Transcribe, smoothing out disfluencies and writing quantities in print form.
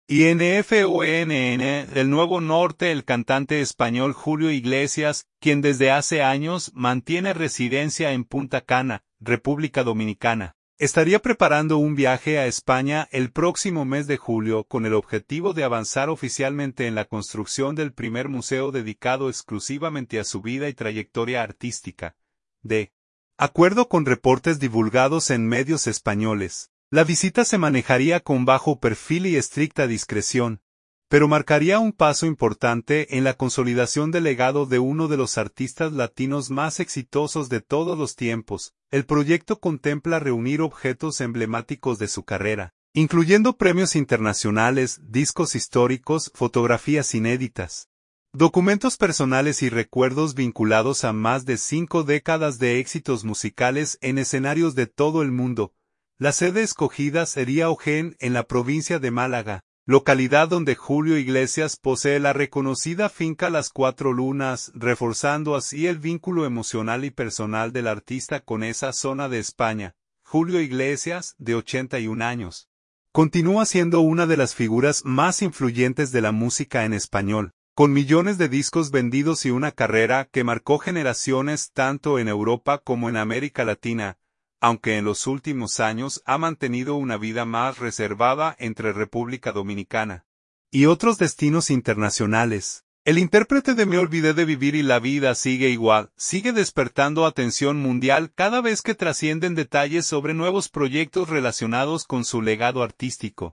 INFONN, del Nuevo Norte, el cantante español Julio Iglesias, quien desde hace años mantiene residencia en Punta Cana, República Dominicana, estaría preparando un viaje a España el próximo mes de julio con el objetivo de avanzar oficialmente en la construcción del primer museo dedicado exclusivamente a su vida y trayectoria artística. De acuerdo con reportes divulgados en medios españoles, la visita se manejaría con bajo perfil y estricta discreción, pero marcaría un paso importante en la consolidación del legado de uno de los artistas latinos más exitosos de todos los tiempos. El proyecto contempla reunir objetos emblemáticos de su carrera, incluyendo premios internacionales, discos históricos, fotografías inéditas, documentos personales y recuerdos vinculados a más de 5 décadas de éxitos musicales en escenarios de todo el mundo. La sede escogida sería Ojén, en la provincia de Málaga, localidad donde Julio Iglesias posee la reconocida finca Las Cuatro Lunas, reforzando así el vínculo emocional y personal del artista con esa zona de España. Julio Iglesias, de 81 años, continúa siendo una de las figuras más influyentes de la música en español, con millones de discos vendidos y una carrera que marcó generaciones tanto en Europa como en América Latina, aunque en los últimos años ha mantenido una vida más reservada entre República Dominicana y otros destinos internacionales. El intérprete de Me olvidé de vivir y la vida sigue igual, sigue despertando atención mundial cada vez que trascienden detalles sobre nuevos proyectos relacionados con su legado artístico.